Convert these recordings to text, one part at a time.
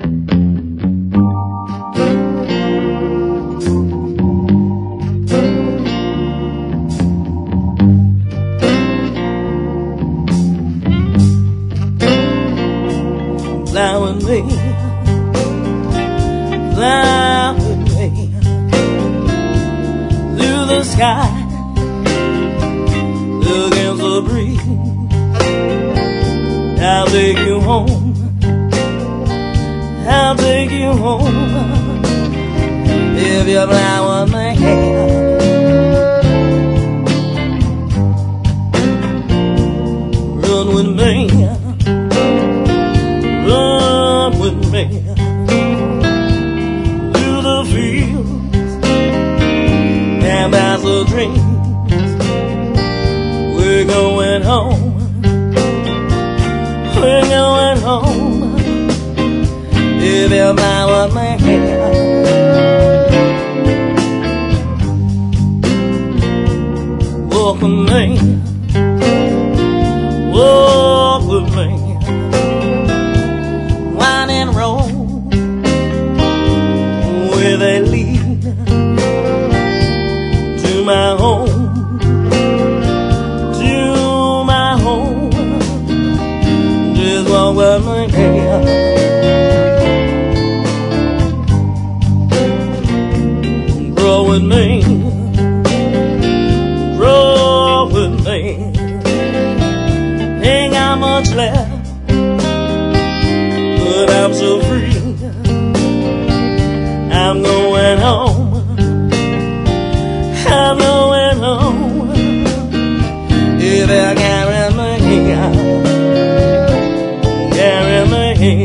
Fly with me, fly with me through the sky against the breeze. I'll take you home, I'll take you home if you fly with me. Run with me, run with me through the fields and past the dreams. We're going home, we're going home if you fly with me. Walk with me, walk with me, wine and roll, where they lead to my home, to my home. Just walk with me, grow with me, grow with me. Ain't got much left, but I'm so free. I'm going home, I'm going home if I carry me, carry me.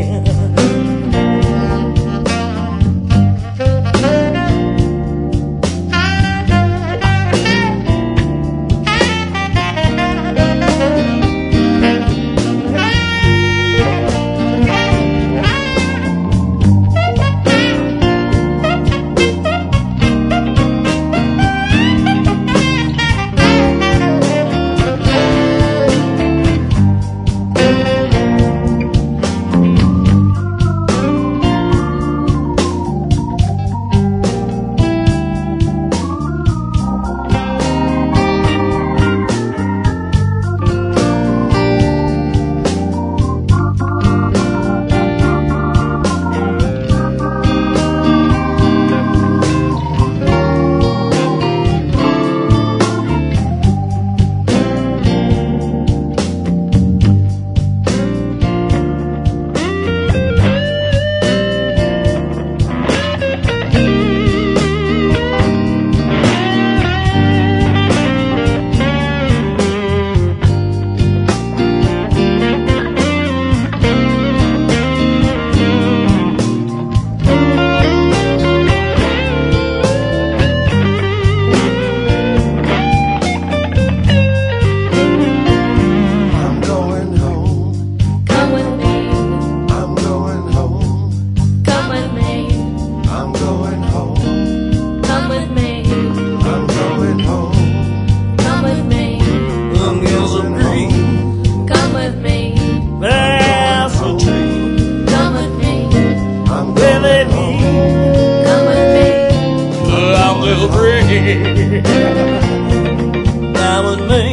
Fly with me,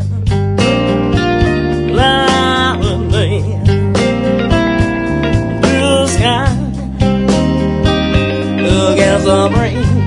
fly with me through the sky against the breeze.